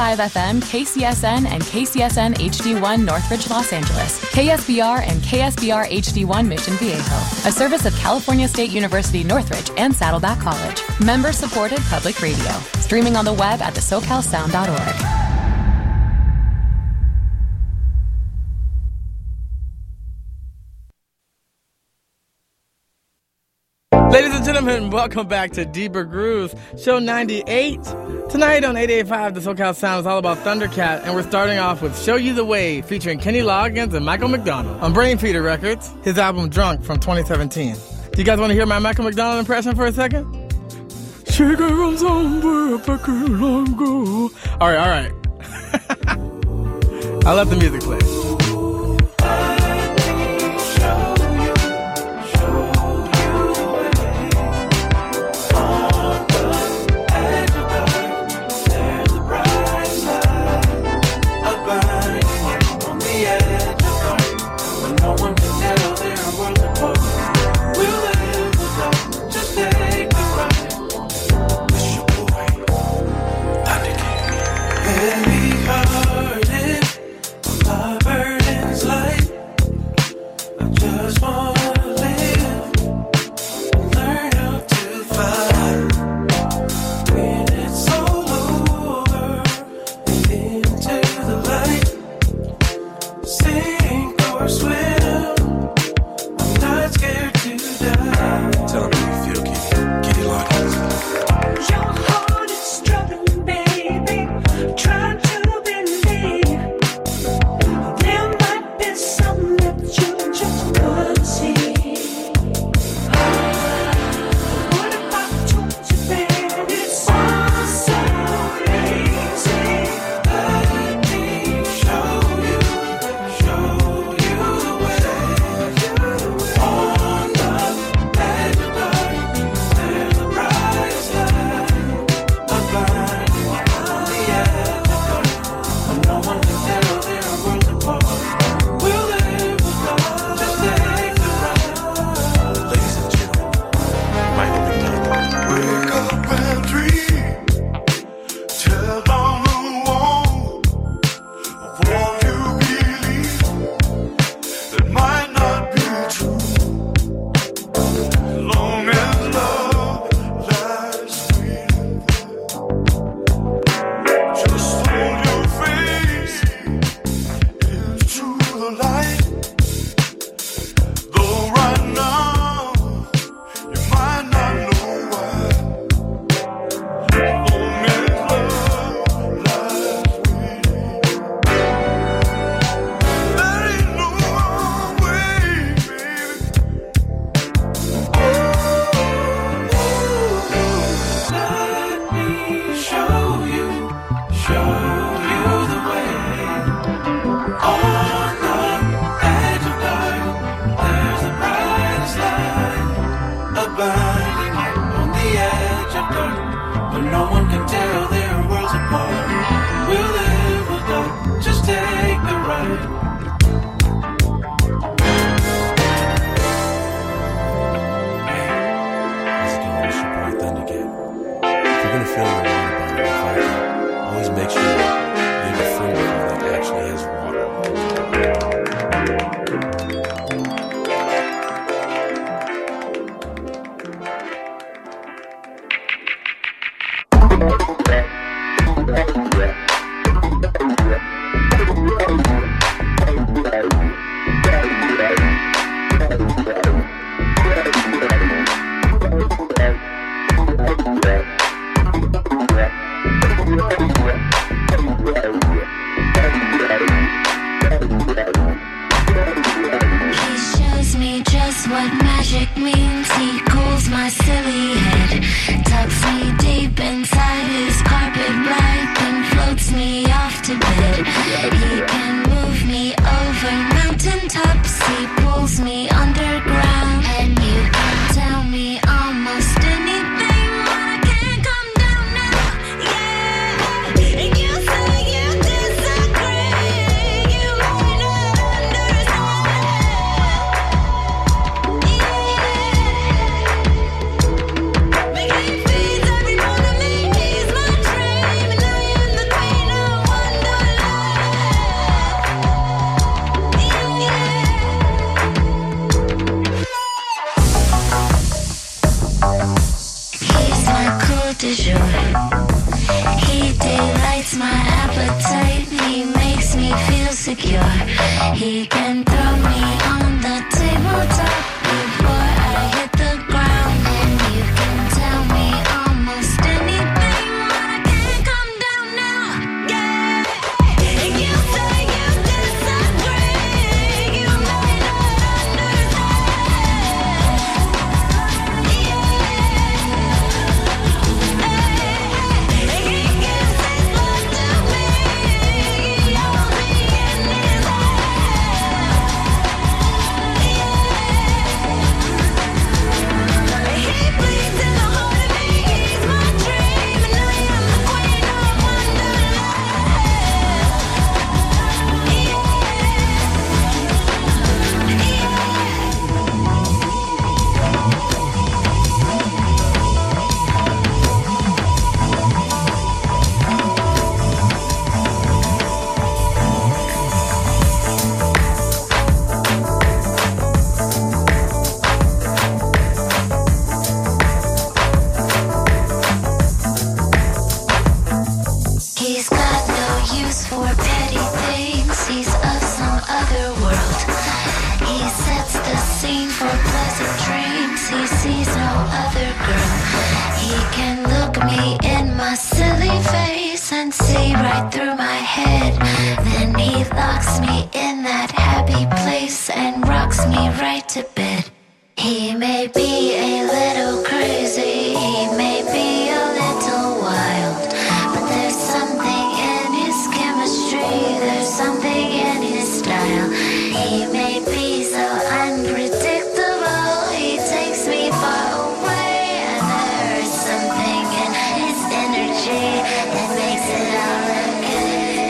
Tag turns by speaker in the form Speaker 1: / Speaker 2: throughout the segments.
Speaker 1: 105 FM, KCSN, and KCSN HD1 Northridge, Los Angeles, KSBR and KSBR HD1 Mission Viejo, a service of California State University Northridge and Saddleback College. Member-supported public radio. Streaming on the web at thesocalsound.org.
Speaker 2: Ladies and gentlemen, welcome back to Deeper Grooves, show 98. Tonight on 885, the SoCal Sound is all about Thundercat, and we're starting off with Show You the Way, featuring Kenny Loggins and Michael McDonald on Brainfeeder Records, his album Drunk from 2017. Do you guys want to hear my Michael McDonald impression for a second? She gave us somewhere back long ago. All right. I'll let the music play.
Speaker 3: joy. He delights my appetite. He makes me feel secure. He can throw me on the tabletop before I hit the ground. And you can tell me almost anything, but I can't come down now. Yeah. You say you disagree. You may not understand. He gives his love to me. He holds me in his He bleeds in the heart of me. He's my dream, and I am the queen of He's got no use for petty things. He's of some other world. He sets the scene for pleasant dreams. He sees no other girl. He can look me in my silly face and see right through my head. Then he locks me in that happy place and rocks me right to bed. He may be a little crazy, he may be a little wild, but there's something in his chemistry, there's something in his style. He may be so unpredictable, he takes me far away, and there's something in his energy that makes it all look good.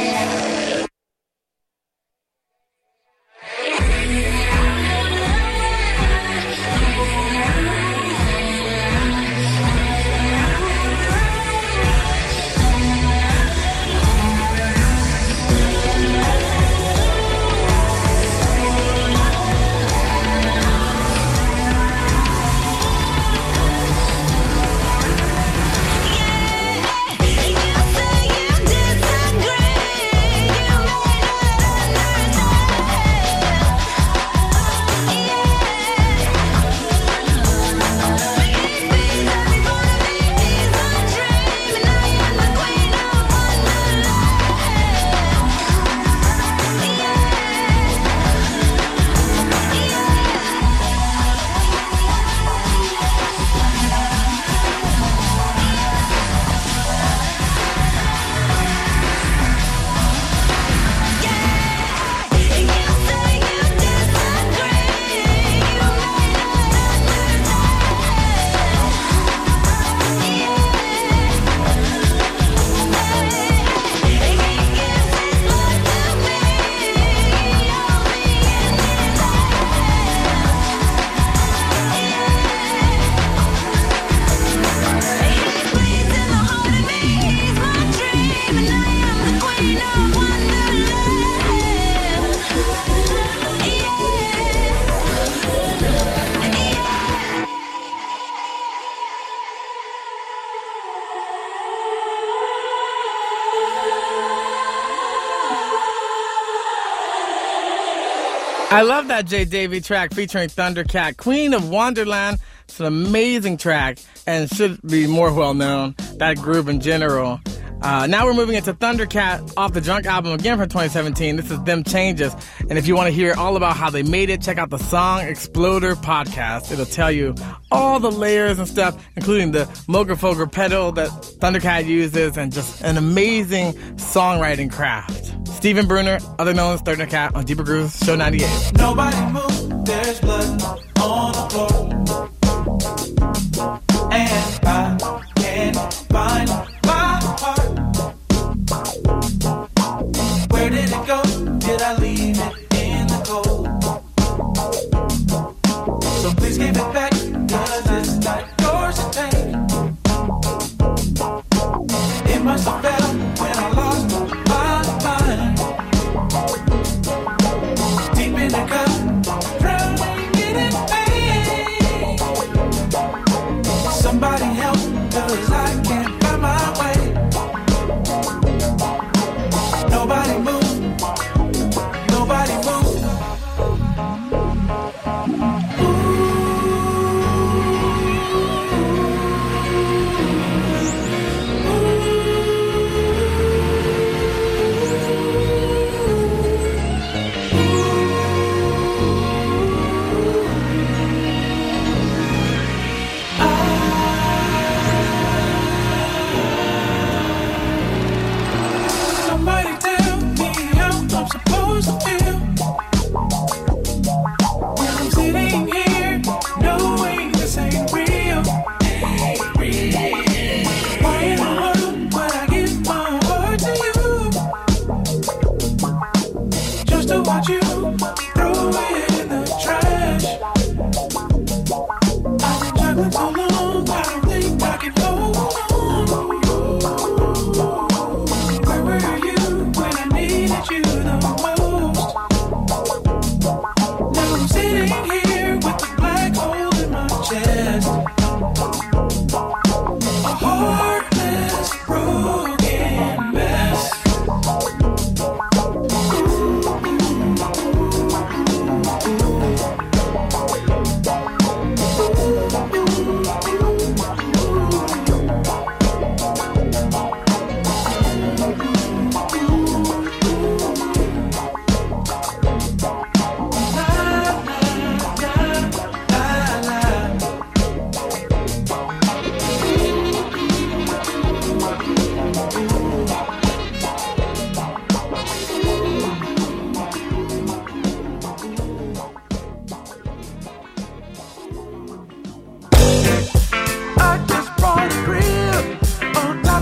Speaker 2: I love that Jay Davy track featuring Thundercat, Queen of Wonderland. It's an amazing track and should be more well known, that group in general. Now we're moving into Thundercat off the Drunk album again from 2017. This is Them Changes. And if you want to hear all about how they made it, check out the Song Exploder podcast. It'll tell you all the layers and stuff, including the Moger Foger pedal that Thundercat uses and just an amazing songwriting craft. Stephen Bruner, other known as Thundercat, on Deeper Grooves, Show 98.
Speaker 4: Nobody move, there's blood on the floor. And I can't find my heart. Where did it go? Did I leave it in the cold? So please give it back, 'cause it's not yours to take. It must have fell when I lost my mind. Deep in the cup, drowning in pain. Somebody help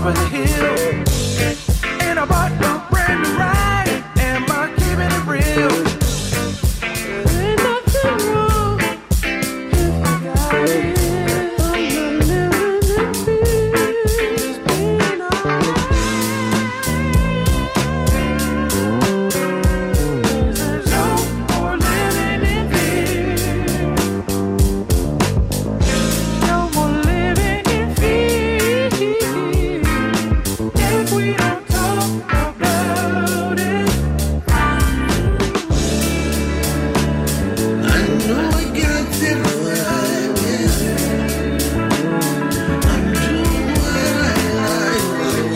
Speaker 4: Beverly Hills. And I bought a brand new ride. Am I keeping it real? Ain't nothing wrong if I got it. I'm not living in fear. It's been alright. There's no more living in fear. No more living in fear. If we don't talk about it.
Speaker 5: I know I got different ideas. I'm doing what I like.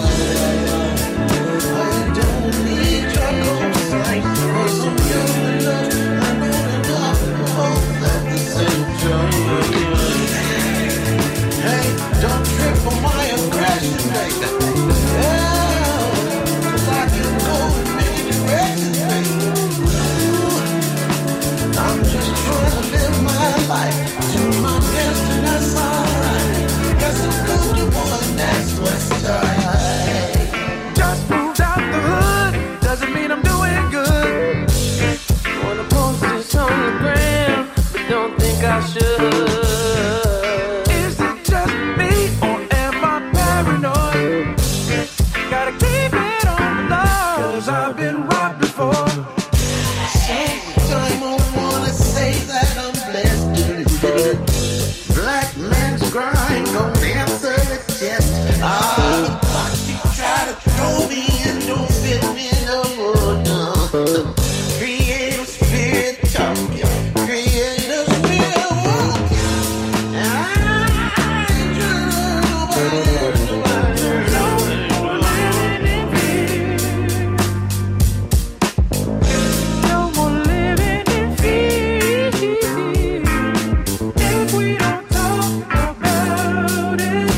Speaker 5: I don't need your cosign or some human love. I know enough of that the same time. Hey, don't trip on my aggression, baby. Yeah, 'cause I can go in many directions, baby. I'm just trying to live my life to my best, and that's alright. Got some good one, that's what's right.
Speaker 4: Just moved out the hood, doesn't mean I'm doing good. Wanna post this on the gram, but don't think I should. Is it just me, or am I paranoid? Gotta keep it on the low, 'cause I've been robbed before.
Speaker 5: Time I wanna say that I'm blessed. Black man's grind gon' answer the test. But you try to throw me and don't fit me no more. No. Creative spirit talking, creative spirit walking. I ain't trying nobody.
Speaker 4: No more living in fear. No more living in fear. If we don't talk about it.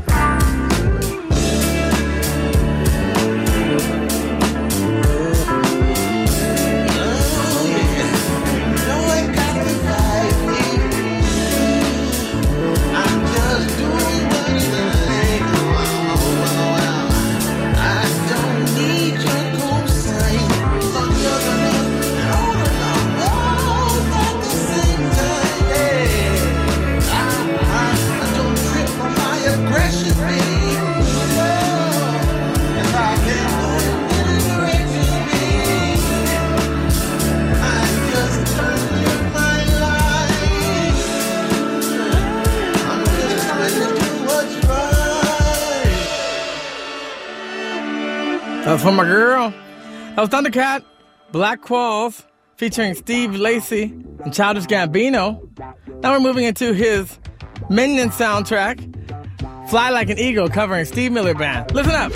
Speaker 2: That was for my girl. That was Thundercat, Black Qualls, featuring Steve Lacy and Childish Gambino. Now we're moving into his Minion soundtrack, Fly Like an Eagle, covering Steve Miller Band. Listen up.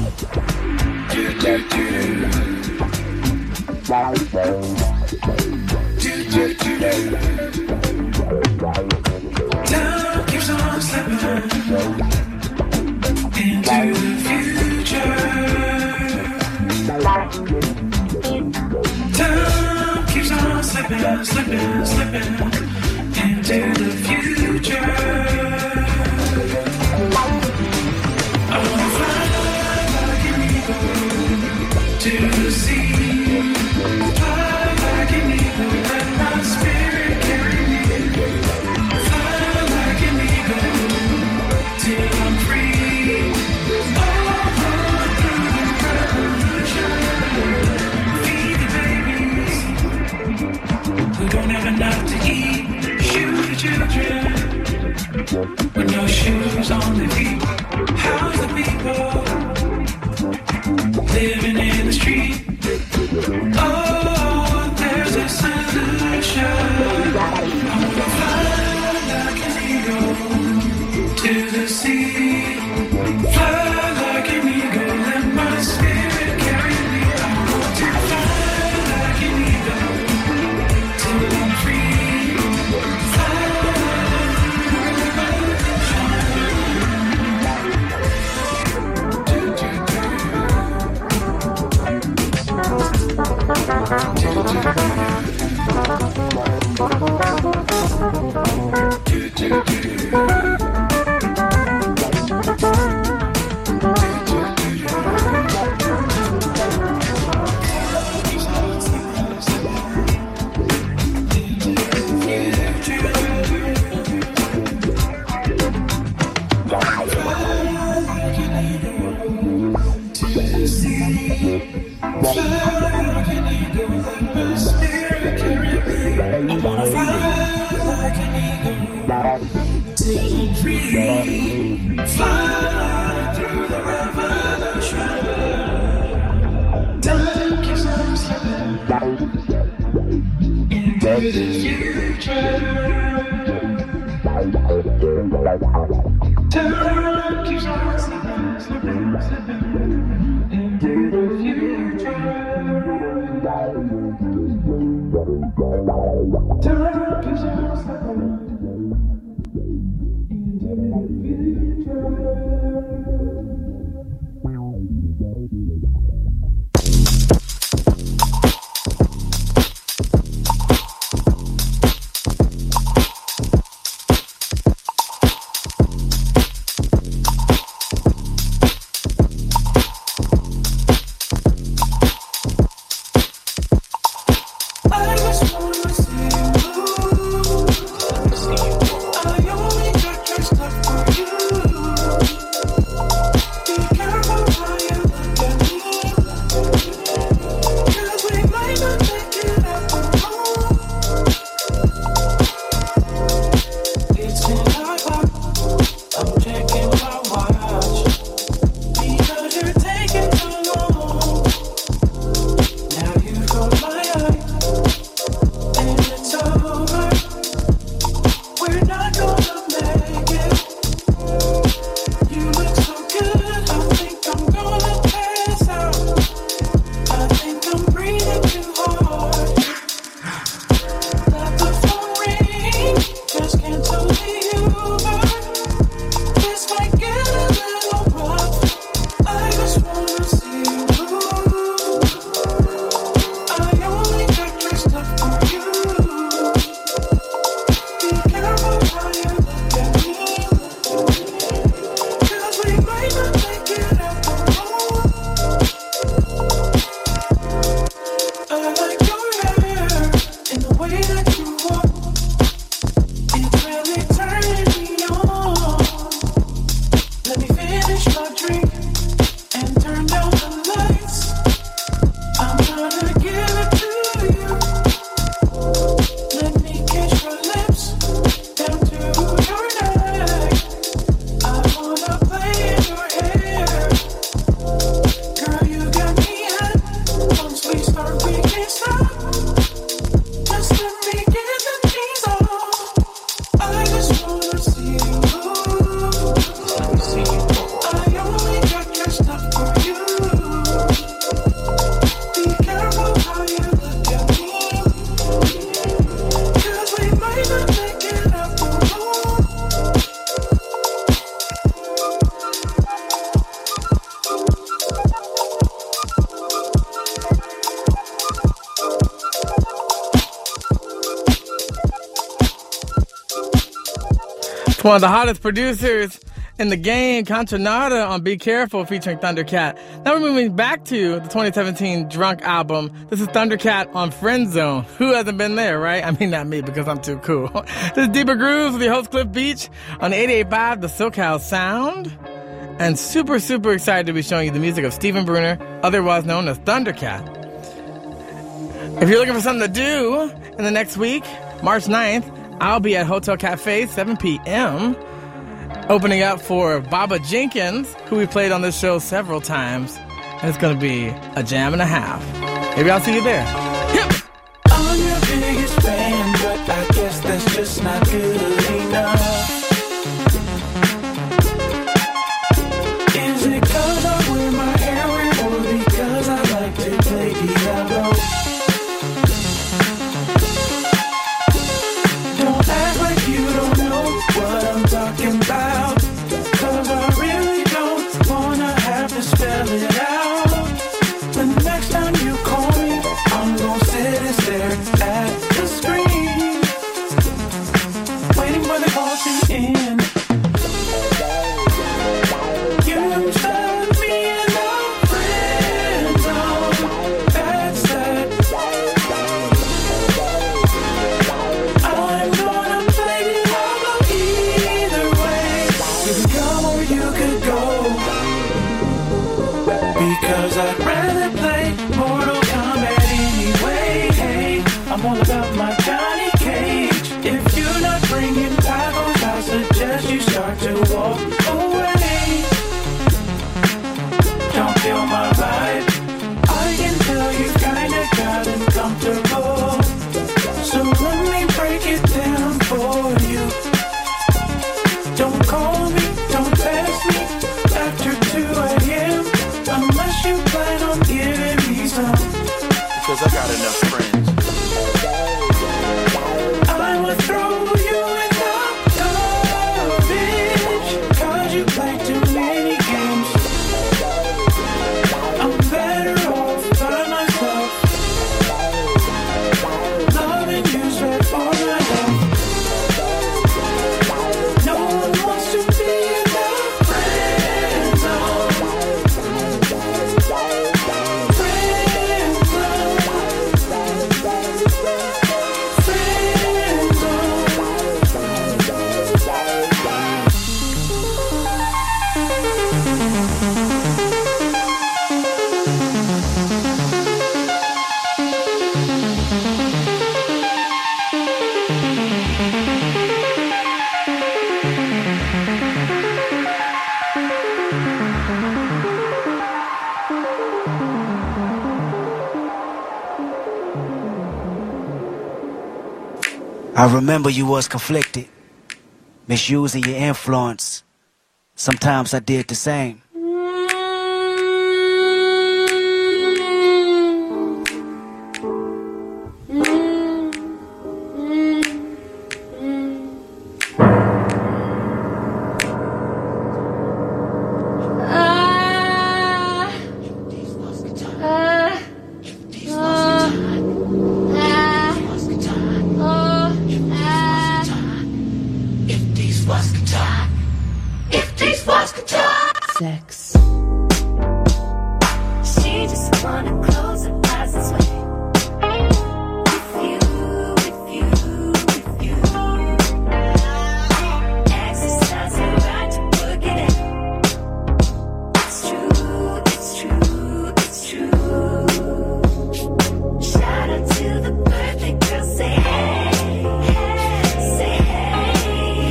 Speaker 4: Time keeps on slipping into the future. Time keeps on slipping, slipping, slipping into the future. I wanna fly like an eagle to the sea. Fly like an eagle, let my spirit carry me. Fly like an eagle till I'm free. All through the revolution. Feed the babies who don't have enough to eat. Shoot the children with no shoes on their feet. How's the people living in the street?
Speaker 2: One of the hottest producers in the game, Contranada on Be Careful featuring Thundercat. Now we're moving back to the 2017 Drunk album. This is Thundercat on Friend Zone. Who hasn't been there, right? I mean, not me because I'm too cool. This is Deeper Grooves with your host Cliff Beach on 88.5 The SoCal Sound. And super, super excited to be showing you the music of Stephen Bruner, otherwise known as Thundercat. If you're looking for something to do in the next week, March 9th, I'll be at Hotel Cafe, 7 p.m., opening up for Baba Jenkins, who we played on this show several times. And it's going to be a jam and a half. Maybe I'll see you there. Yep.
Speaker 4: I'm your biggest fan, but I guess that's just not good enough. Is it 'cause I wear my hair red or because I like to play Diablo? Don't act like you don't know what I'm talking about, 'cause I really don't wanna have to spell it out. The next time you call me, I'm gonna sit and stare at the screen, waiting for the call to end. You stuck me in the friend zone. That's that. I'm gonna play it out either way. You could come or you could go, because I'd rather play more I'm all about my Johnny Cage. If you're not bringing tacos, I suggest you start to walk away. Don't feel my vibe. I can tell you kinda got uncomfortable. So let me break it down for you. Don't call me, don't text me after 2 a.m. unless you plan on giving me some.
Speaker 5: Because I got enough friends.
Speaker 4: I would throw you in the garbage, 'cause you play too many games. I'm better off by myself. Loving you's right for my love. No one wants to be in the friend zone. Friend zone.
Speaker 6: I remember you was conflicted, misusing your influence. Sometimes I did the same.
Speaker 7: Sex. She just wanna close her eyes and sway. With you. Exercise her right to work it in. It's true. Shout out to the birthday girl, say hey, say hey.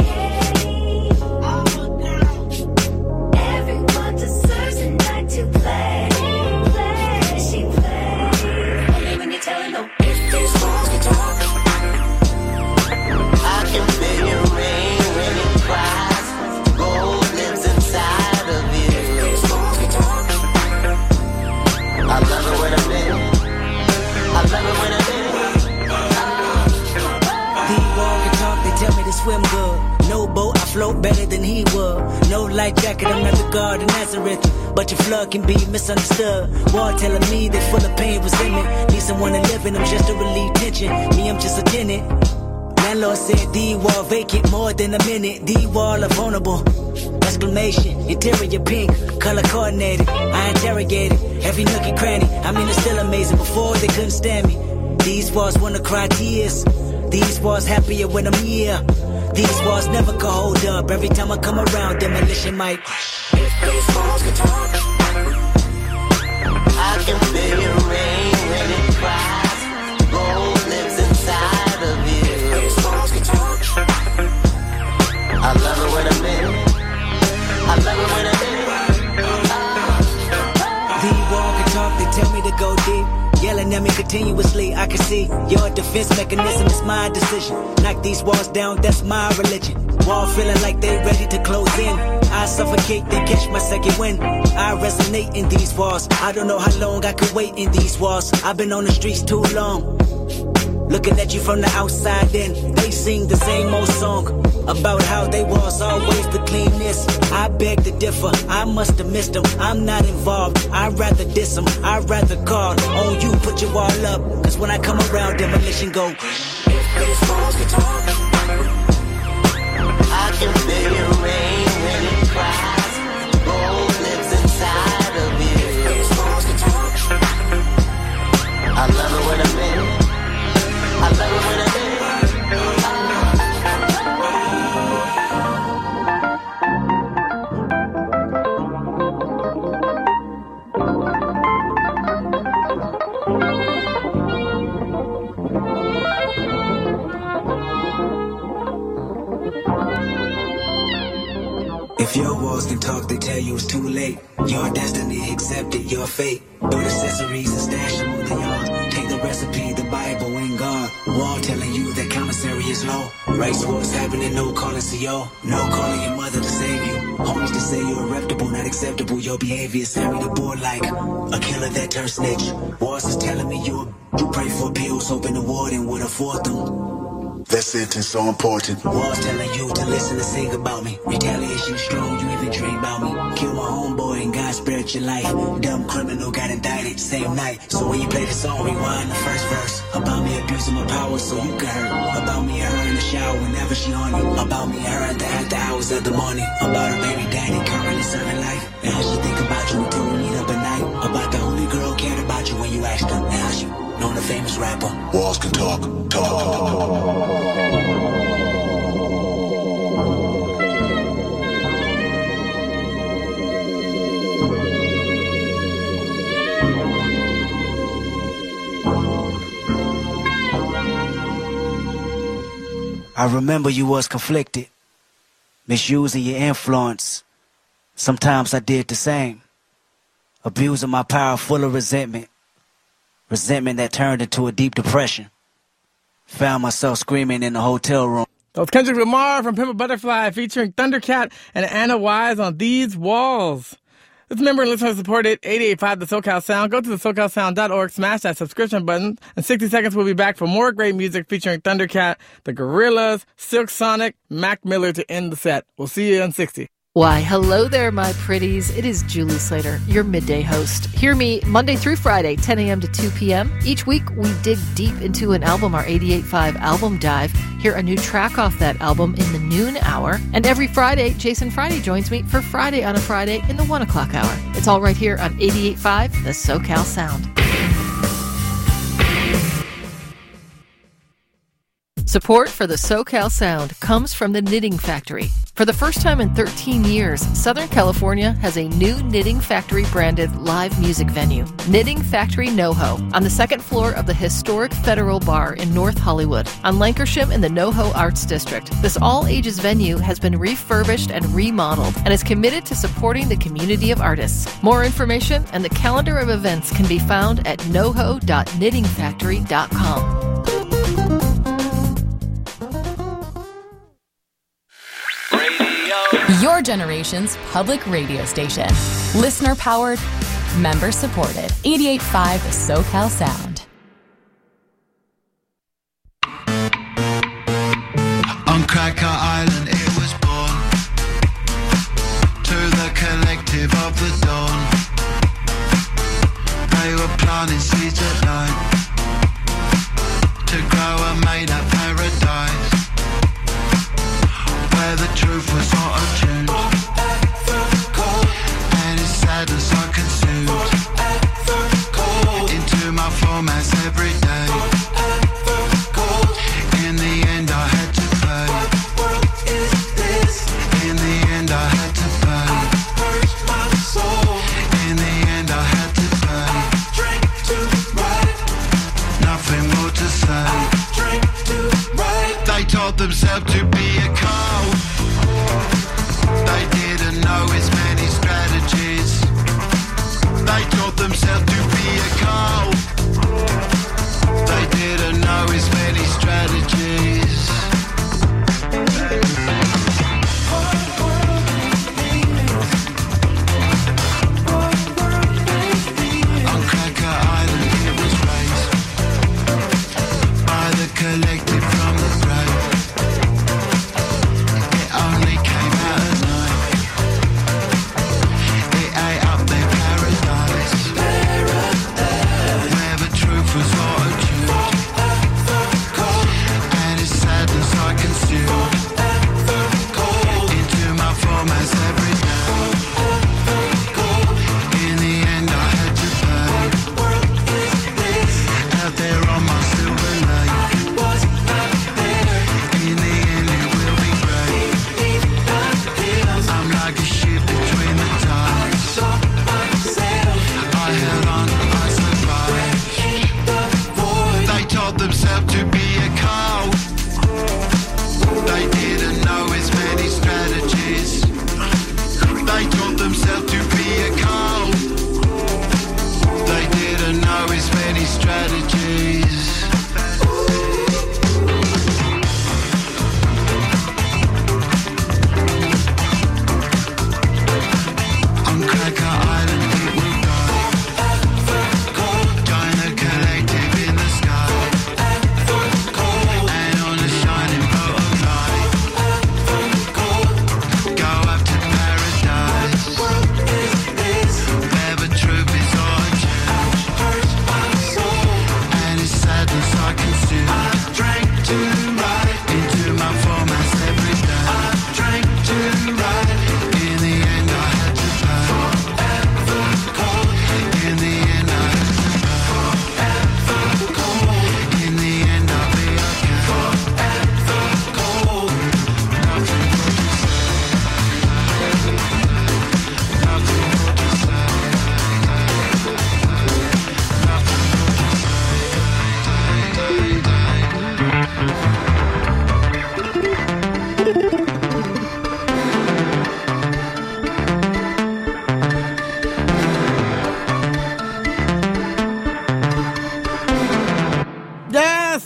Speaker 7: Everyone deserves a night to play. She plays. Only when you tell her no. If these walls can talk,
Speaker 5: I can feel your rain when it cries. Gold lives inside of you. I love it when I'm in it. I love it when I'm in it.
Speaker 6: He walk and talk, they tell me to swim good. No boat, I float better than he would. No life jacket, I'm not the God of Nazareth. But your flood can be misunderstood. War telling me they full of pain, resentment. Need someone to live in them just to relieve tension. Me, I'm just a tenant. Landlord said D-wall vacant more than a minute. D-wall are vulnerable. Exclamation, interior pink, color coordinated. I interrogated every nook and cranny. I mean, it's still amazing. Before they couldn't stand me. These walls wanna cry tears. These walls happier when I'm here. These walls never can hold up. Every time I come around, demolition might.
Speaker 5: If these walls can talk, I can feel your rain when it cries. Gold lives inside of you. If these walls can talk, I love it when I'm in it. I love it when I'm in it.
Speaker 6: The walk and talk, they tell me to go deep. Yelling at me continuously, I can see your defense mechanism is my decision. Knock these walls down, that's my religion. Wall feeling like they ready to close in. I suffocate, then catch my second wind. I resonate in these walls. I don't know how long I could wait in these walls. I've been on the streets too long. Looking at you from the outside in, they sing the same old song about how they was always the cleanest. I beg to differ, I must have missed them. I'm not involved, I'd rather diss them. I'd rather call on you, put your wall up. Cause when I come around, demolition go.
Speaker 5: If these walls can talk, I can feel your rain when it cries. Gold lives inside of you. If these walls can talk, I love it when I'm in it. I love it when I'm in it.
Speaker 6: If your walls can talk, they tell you it's too late. Your destiny accepted, your fate. Build accessories and stash them on the yard. Take the recipe, the Bible and God. Wall telling you that commissary is low. Race wars happening, no calling CO. No calling your mother to save you. Homies to say you're reputable, not acceptable. Your behavior send me the board like a killer that turned snitch. Wars is telling me you pray for pills, hoping the warden would afford them.
Speaker 8: That sentence so important.
Speaker 6: Walls telling you to listen and sing about me. Retaliation is strong, you even dream about me. Kill my homeboy and God spared your life. Dumb criminal got indicted same night. So when you play the song, rewind the first verse. About me abusing my power so you can hurt. About me and her in the shower whenever she on you. About me and her at the after hours of the morning. About her baby daddy currently serving life. And how she think about you until we meet up at night. About the only girl cared about you when you asked her. And how she known a famous rapper.
Speaker 8: Walls can talk.
Speaker 6: I remember you was conflicted, misusing your influence. Sometimes I did the same, abusing my power full of resentment that turned into a deep depression. Found myself screaming in the hotel room.
Speaker 2: That was Kendrick Lamar from Pimp a Butterfly featuring Thundercat and Anna Wise on These Walls. This member and listener supported 88.5 The SoCal Sound. Go to thesocalsound.org, smash that subscription button. In 60 seconds, we'll be back for more great music featuring Thundercat, The Gorillas, Silk Sonic, Mac Miller to end the set. We'll see you in 60.
Speaker 9: Why, hello there, my pretties. It is Julie Slater, your midday host. Hear me Monday through Friday, 10 a.m. to 2 p.m. Each week, we dig deep into an album, our 88.5 Album Dive. Hear a new track off that album in the noon hour. And every Friday, Jason Friday joins me for Friday on a Friday in the 1 o'clock hour. It's all right here on 88.5 The SoCal Sound. Support for the SoCal Sound comes from the Knitting Factory. For the first time in 13 years, Southern California has a new Knitting Factory branded live music venue, Knitting Factory NoHo, on the second floor of the historic Federal Bar in North Hollywood, on Lankershim in the NoHo Arts District. This all-ages venue has been refurbished and remodeled and is committed to supporting the community of artists. More information and the calendar of events can be found at noho.knittingfactory.com.
Speaker 1: Your generation's public radio station. Listener powered, member supported. 88.5 The SoCal Sound.
Speaker 10: On Cracker Island it was born, to the collective of the dawn. They were planting seeds at night to grow a made up paradise, where the truth was auto-tuned and its sadness I consumed into my formats every day. In the end I had to pay. In the end I had to pay. In the end I had to pay. Nothing more to say. They told themselves to be a cult. They didn't know as many strategies. They taught themselves to be a cult. They didn't know as many strategies. On Cracker Island it was raised by the collective from the grave.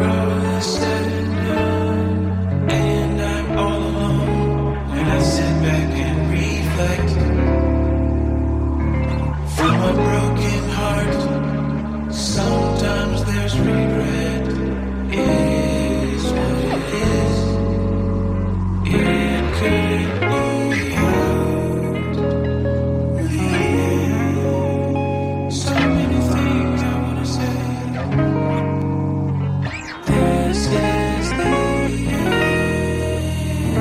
Speaker 4: all is said and done, and I'm all alone, and I sit back and reflect. From a broken heart, sometimes there's regret. It is what it is. It could be out the end. So many things I wanna say. This is the end.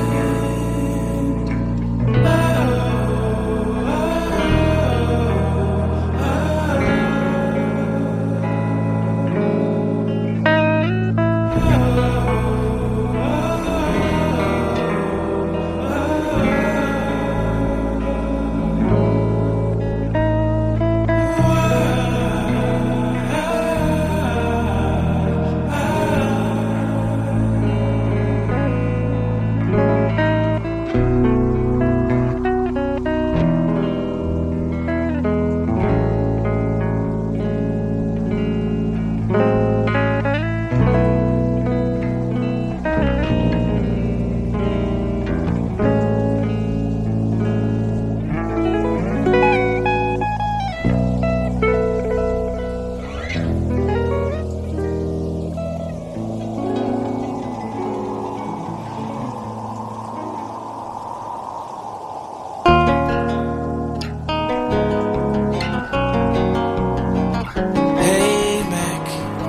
Speaker 4: Hey, Mac.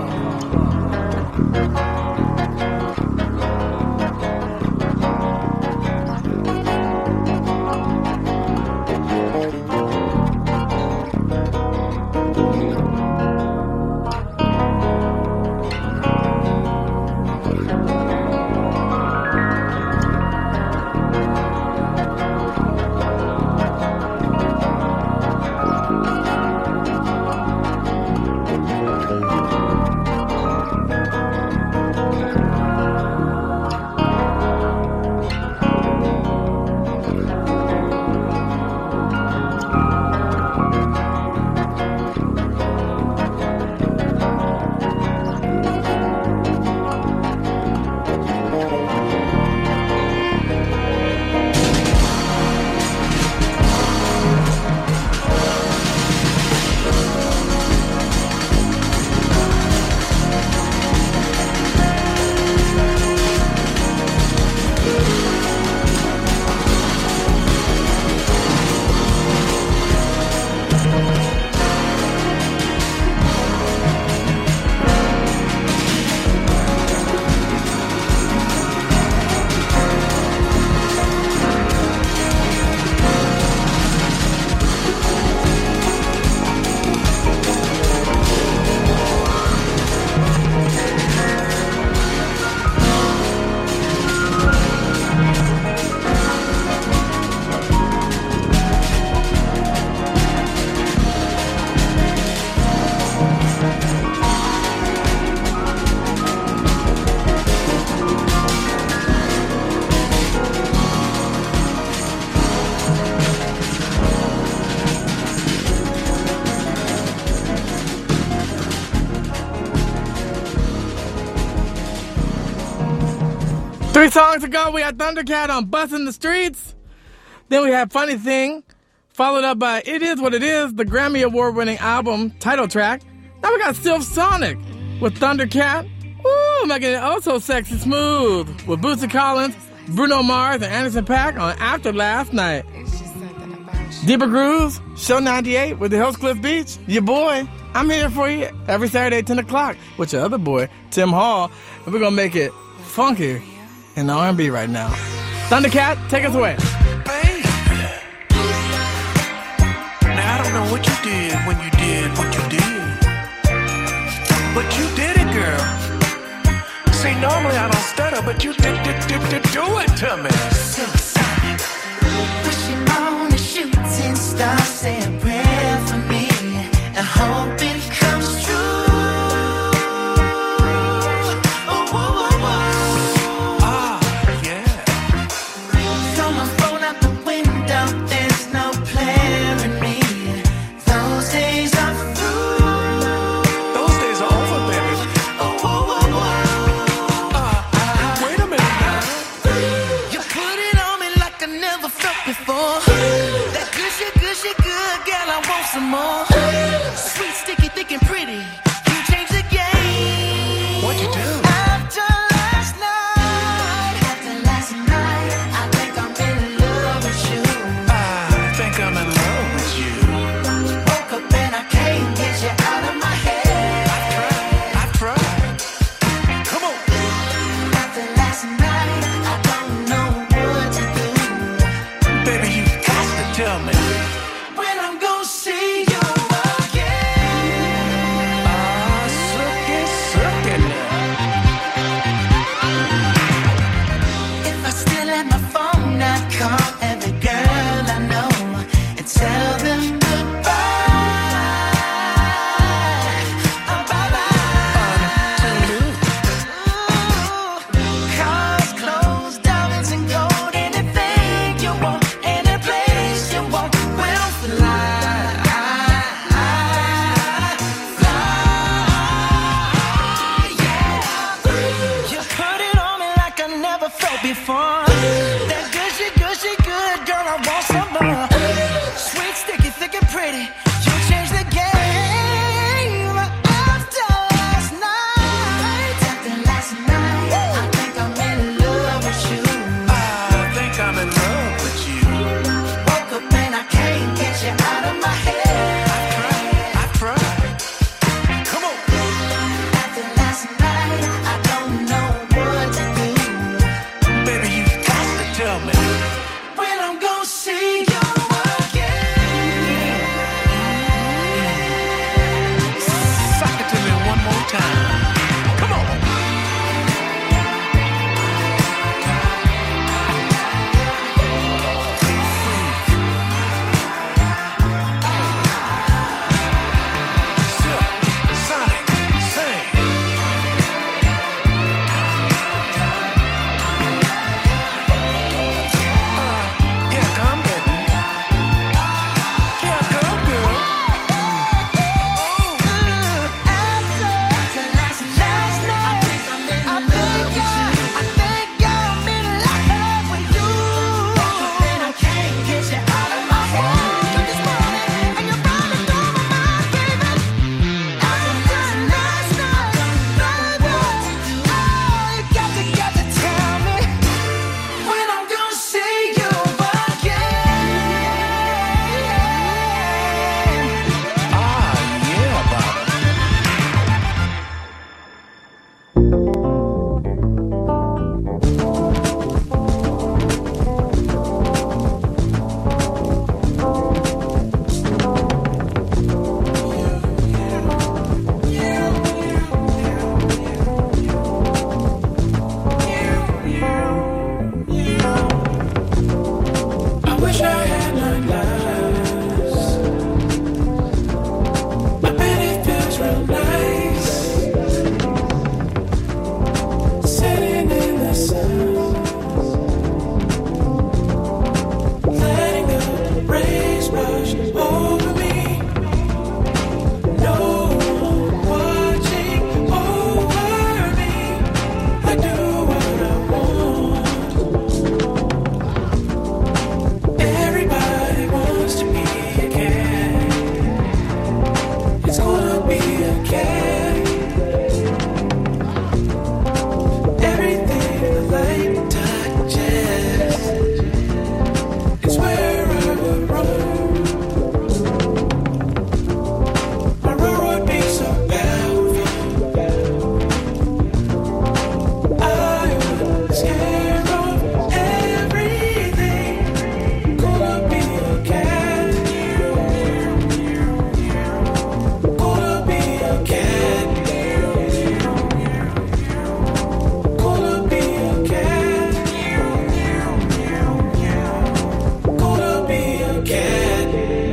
Speaker 2: Three songs ago, we had Thundercat on Bussin' the Streets. Then we had Funny Thing, followed up by It Is What It Is, the Grammy Award-winning album title track. Now we got Silk Sonic with Thundercat. Ooh, making it oh so sexy smooth with Bootsy Collins, Bruno Mars, and Anderson .Paak on After Last Night. Deeper Grooves, Show 98 with the Hills Cliff Beach. Your boy, I'm here for you every Saturday at 10 o'clock with your other boy, Tim Hall. And we're going to make it funky in R&B right now. Thundercat, take us away.
Speaker 4: Baby. Now, I don't know what you did when you did what you did. But you did it, girl. See, normally I don't stutter, but you did do it to me.
Speaker 5: Wishing on a shooting star, say a prayer for me, and hope it comes true.
Speaker 4: before. That gushy, gushy, good girl, I want some more. Sweet, sticky, thick and pretty. You changed the game after last night. After last night, I think I'm in love with you.
Speaker 10: I think I'm in love with you.
Speaker 4: Woke up and I can't get you out of my head.
Speaker 10: I tried. Come on.
Speaker 4: After last night, I don't know what to do.
Speaker 10: Baby, you got to tell me.
Speaker 4: When I'm gonna see you again.
Speaker 10: Sock it to me one more time. Come on. Sonic, sing. Yeah, come, baby. Yeah, come, girl.
Speaker 4: After last night, I think I'm in love with you. And I can't get you out of my head. This morning, and you're running through my mind, baby. After last night, baby, oh, you got to tell me when I'm gonna see you again.
Speaker 10: Ah, yeah, Bob.
Speaker 4: I wish I had 9 lives. I bet it feels real nice sitting in the sun, letting the rays wash over me. No one watching over me. I do what I want. Everybody wants to be a cat. It's gonna be a cat. Everything the light touches is where I would roam. My road would be so beautiful. I would scare off everything. Gonna be a cat. Gonna be a cat. Gonna be a cat. Gonna be a cat.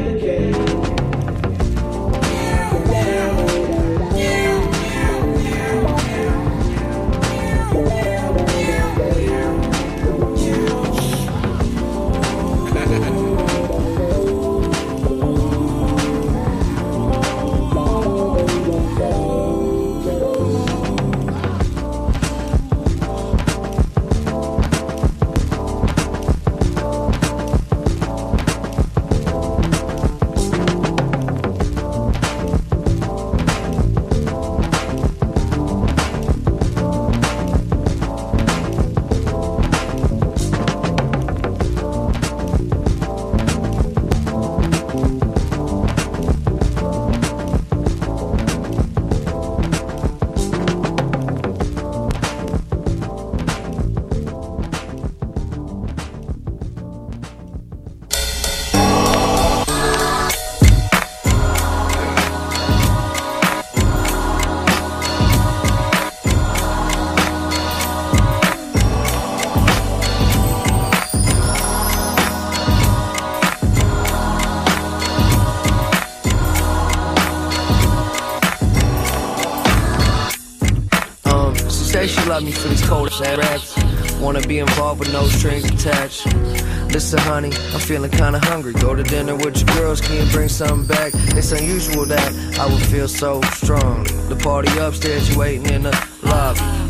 Speaker 11: Say she love me for these cold raps. Wanna be involved with no strings attached. Listen, honey, I'm feeling kinda hungry. Go to dinner with your girls, can you bring something back? It's unusual that I would feel so strong. The party upstairs, you waiting in the lobby.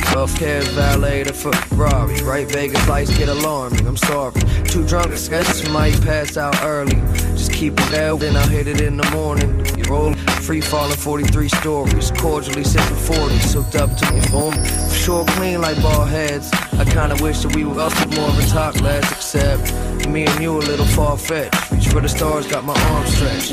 Speaker 11: Healthcare valet to Ferrari. Right Vegas lights get alarming. I'm sorry. Too drunk for sketches, might pass out early. Just keep it there, then I'll hit it in the morning. You roll free falling 43 stories. Cordially sipping 40, soaked up to your phone. For sure clean like bald heads. I kinda wish that we were up with more of a talk less. Except me and you a little far-fetched. Reach for the stars, got my arms stretched.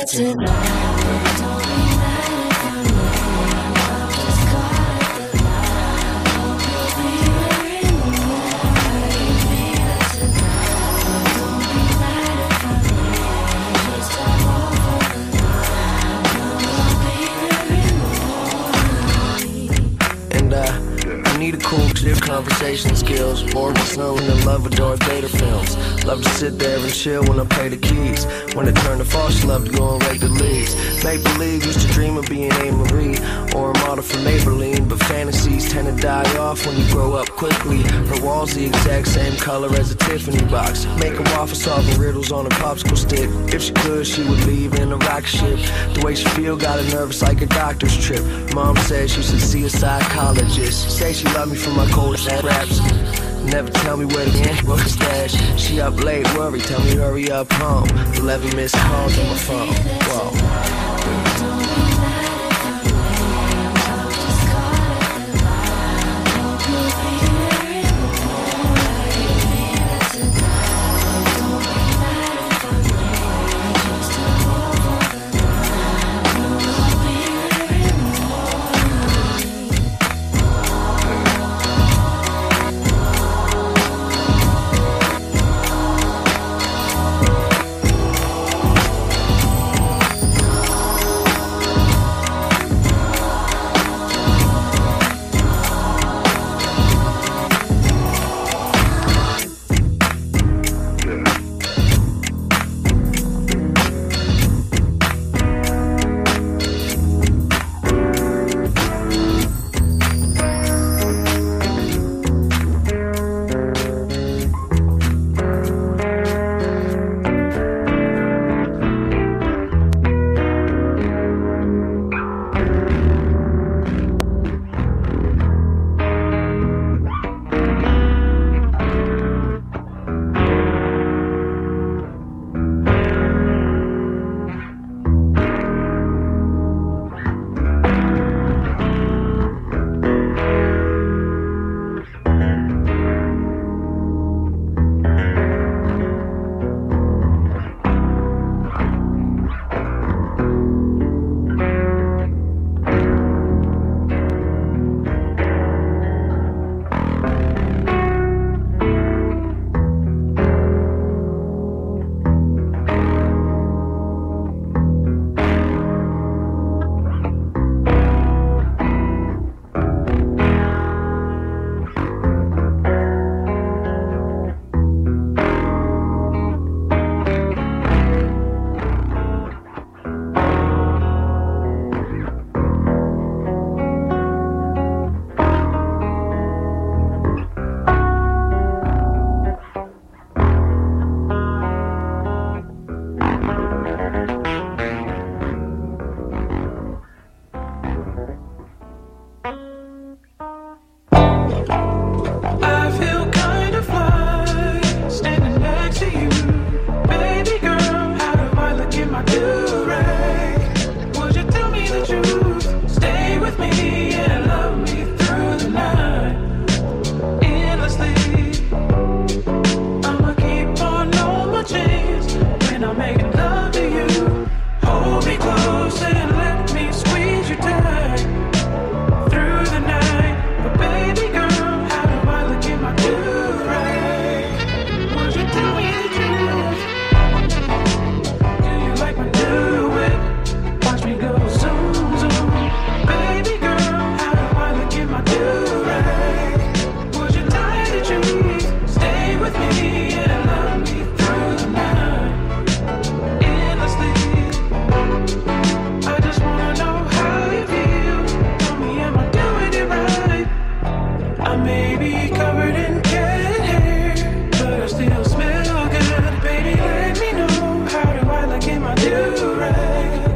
Speaker 11: I need a cool, clear conversation skills. More than in love with Darth Vader films. Love to sit there and chill when I play the keys. When it turned to fall, she loved to go and rake the leaves. Make believe, used to dream of being Anne-Marie or a model for Maybelline. But fantasies tend to die off when you grow up quickly. Her walls the exact same color as a Tiffany box. Making waffles, solving riddles on a popsicle stick. If she could, she would leave in a rocket ship. The way she feel got her nervous like a doctor's trip. Mom said she should see a psychologist. Say she loved me for my coldest raps. Never tell me where to get what to stash. She up late, worry, tell me hurry up home. 11 missed calls on my phone. Whoa.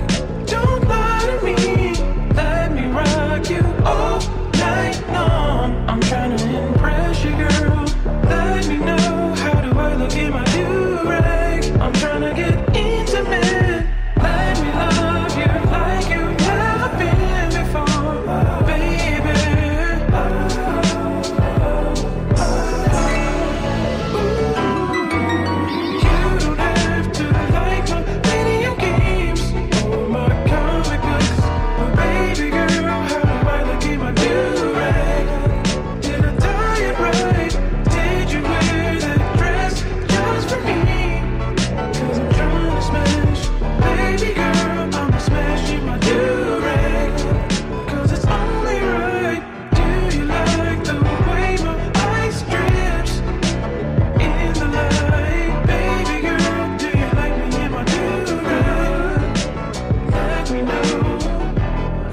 Speaker 4: Don't lie to me, let me rock you all night long.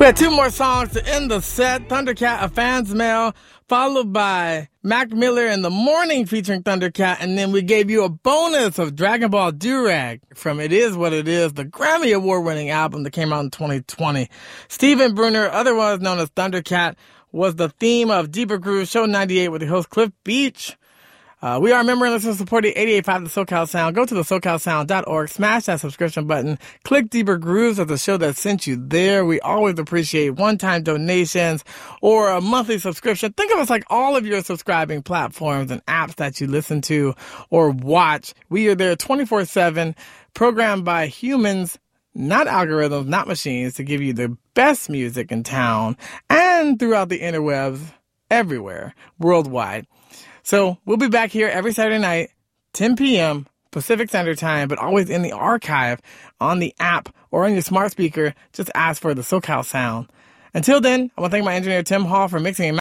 Speaker 2: had two more songs to end the set. Thundercat, A Fan's Mail, followed by Mac Miller in the Morning featuring Thundercat, and then we gave you a bonus of Dragon Ball Durag from It Is What It Is, the Grammy Award-winning album that came out in 2020. Steven Bruner, otherwise known as Thundercat, was the theme of Deeper Groove Show 98 with the host Cliff Beach. We are a member and listener supporting 88.5 The SoCal Sound. Go to thesocalsound.org, smash that subscription button, click Deeper Grooves as the show that sent you there. We always appreciate one-time donations or a monthly subscription. Think of us like all of your subscribing platforms and apps that you listen to or watch. We are there 24/7, programmed by humans, not algorithms, not machines, to give you the best music in town and throughout the interwebs everywhere, worldwide. So we'll be back here every Saturday night, 10 p.m. Pacific Standard Time, but always in the archive on the app or on your smart speaker. Just ask for the SoCal Sound. Until then, I want to thank my engineer, Tim Hall, for mixing and